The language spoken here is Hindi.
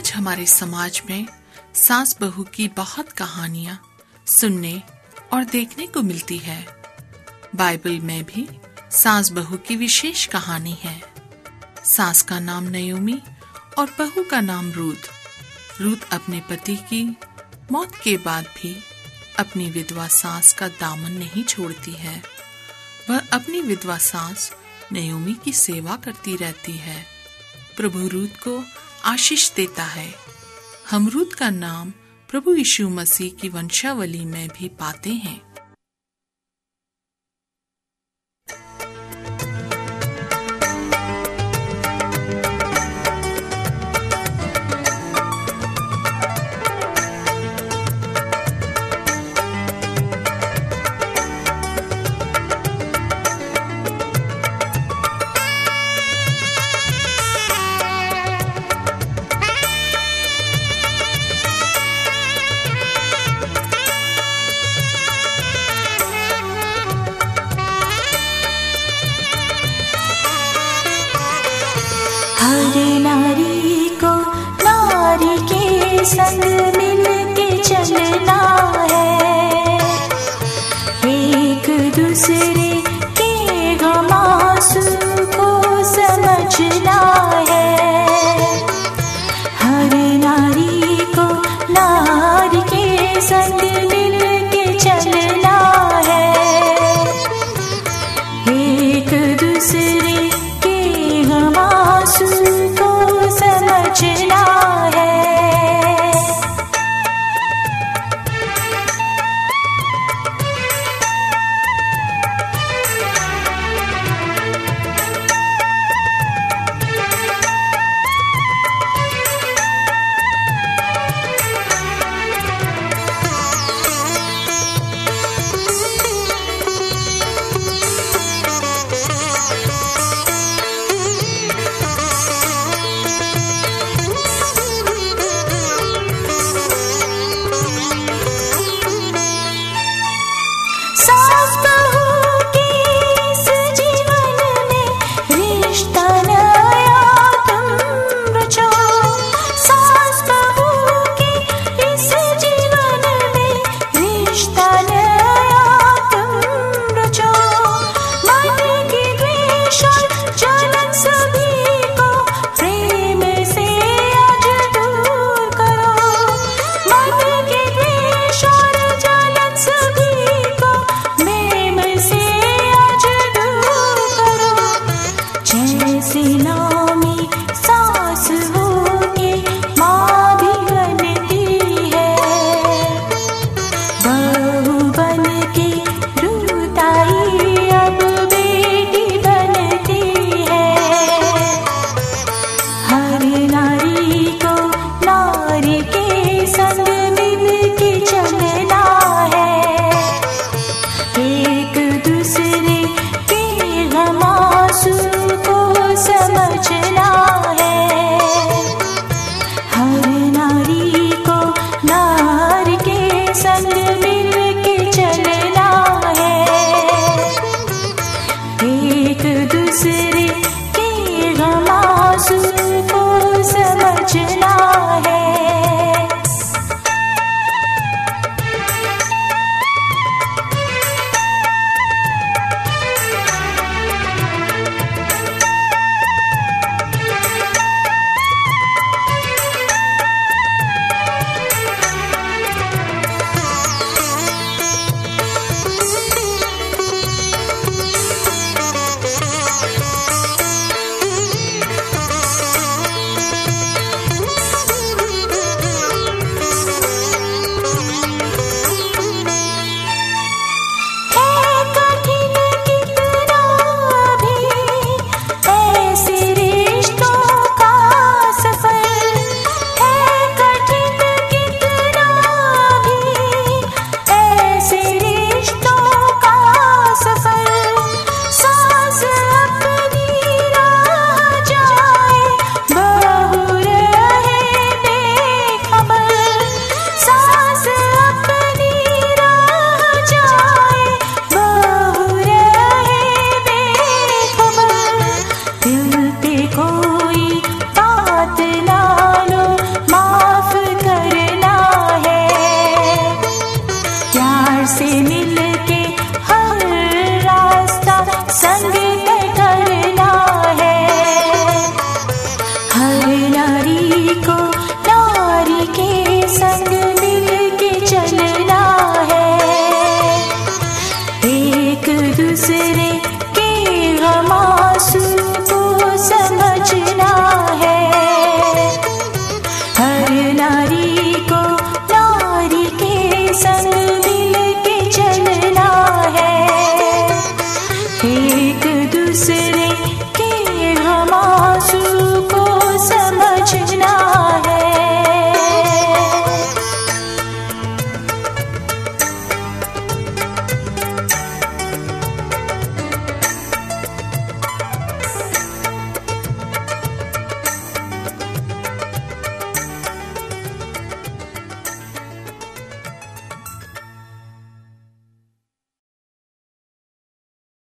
आज हमारे समाज में सास बहू की बहुत कहानियां सुनने और देखने को मिलती है। बाइबल में भी सास बहू की विशेष कहानी है। सास का नाम नयोमी और बहू का नाम रूथ। रूथ अपने पति की मौत के बाद भी अपनी विधवा सास का दामन नहीं छोड़ती है। वह अपनी विधवा सास नयोमी की सेवा करती रहती है। प्रभु रूथ को आशीष देता है। हम रूथ का नाम प्रभु यीशु मसीह की वंशावली में भी पाते हैं। हर नारी को नारी के संग मिल के चलना है, एक दूसरे